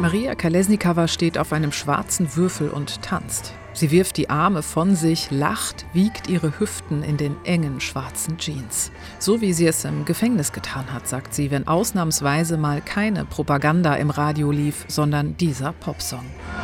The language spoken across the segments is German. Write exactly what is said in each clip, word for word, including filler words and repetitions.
Maria Kolesnikava steht auf einem schwarzen Würfel und tanzt. Sie wirft die Arme von sich, lacht, wiegt ihre Hüften in den engen schwarzen Jeans. So wie sie es im Gefängnis getan hat, sagt sie, wenn ausnahmsweise mal keine Propaganda im Radio lief, sondern dieser Popsong.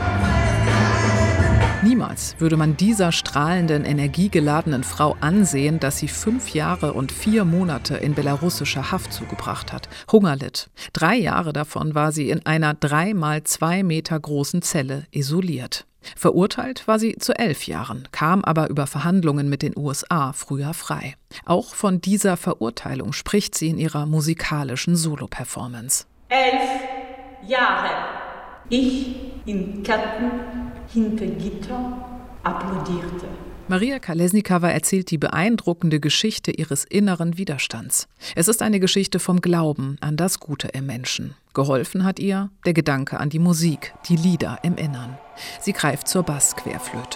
Niemals würde man dieser strahlenden, energiegeladenen Frau ansehen, dass sie fünf Jahre und vier Monate in belarussischer Haft zugebracht hat, Hunger litt. Drei Jahre davon war sie in einer drei mal zwei Meter großen Zelle isoliert. Verurteilt war sie zu elf Jahren, kam aber über Verhandlungen mit den U S A früher frei. Auch von dieser Verurteilung spricht sie in ihrer musikalischen Solo-Performance. Elf Jahre. Ich in Ketten hinter Gitter applaudierte. Maria Kolesnikava erzählt die beeindruckende Geschichte ihres inneren Widerstands. Es ist eine Geschichte vom Glauben an das Gute im Menschen. Geholfen hat ihr der Gedanke an die Musik, die Lieder im Innern. Sie greift zur Bassquerflöte.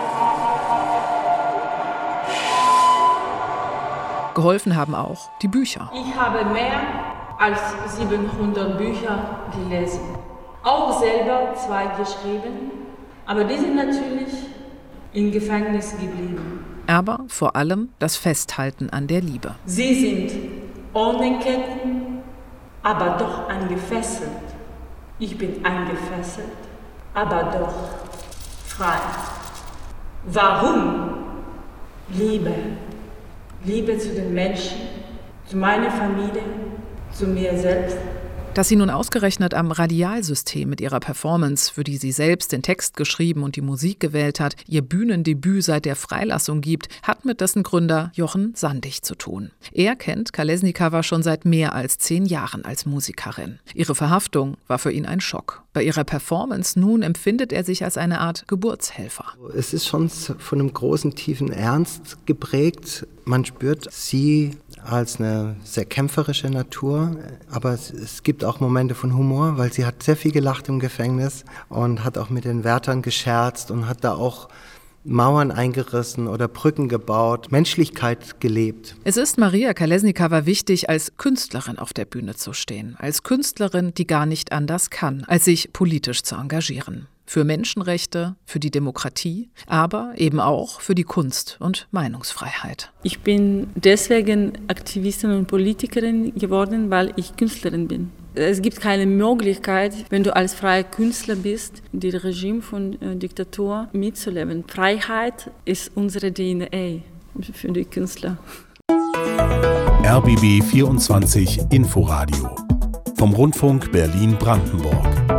Geholfen haben auch die Bücher. Ich habe mehr als siebenhundert Bücher gelesen. Auch selber zwei geschrieben, aber die sind natürlich im Gefängnis geblieben. Aber vor allem das Festhalten an der Liebe. Sie sind ohne Ketten, aber doch angefesselt. Ich bin angefesselt, aber doch frei. Warum? Liebe. Liebe zu den Menschen, zu meiner Familie, zu mir selbst. Dass sie nun ausgerechnet am Radialsystem mit ihrer Performance, für die sie selbst den Text geschrieben und die Musik gewählt hat, ihr Bühnendebüt seit der Freilassung gibt, hat mit dessen Gründer Jochen Sandig zu tun. Er kennt Kolesnikava schon seit mehr als zehn Jahren als Musikerin. Ihre Verhaftung war für ihn ein Schock. Bei ihrer Performance nun empfindet er sich als eine Art Geburtshelfer. Es ist schon von einem großen, tiefen Ernst geprägt. Man spürt sie als eine sehr kämpferische Natur, aber es, es gibt auch Momente von Humor, weil sie hat sehr viel gelacht im Gefängnis und hat auch mit den Wärtern gescherzt und hat da auch Mauern eingerissen oder Brücken gebaut, Menschlichkeit gelebt. Es ist Maria Kolesnikava wichtig, als Künstlerin auf der Bühne zu stehen, als Künstlerin, die gar nicht anders kann, als sich politisch zu engagieren. Für Menschenrechte, für die Demokratie, aber eben auch für die Kunst- und Meinungsfreiheit. Ich bin deswegen Aktivistin und Politikerin geworden, weil ich Künstlerin bin. Es gibt keine Möglichkeit, wenn du als freier Künstler bist, die Regime von äh, Diktatur mitzuleben. Freiheit ist unsere D N A für die Künstler. R B B vierundzwanzig Inforadio vom Rundfunk Berlin-Brandenburg.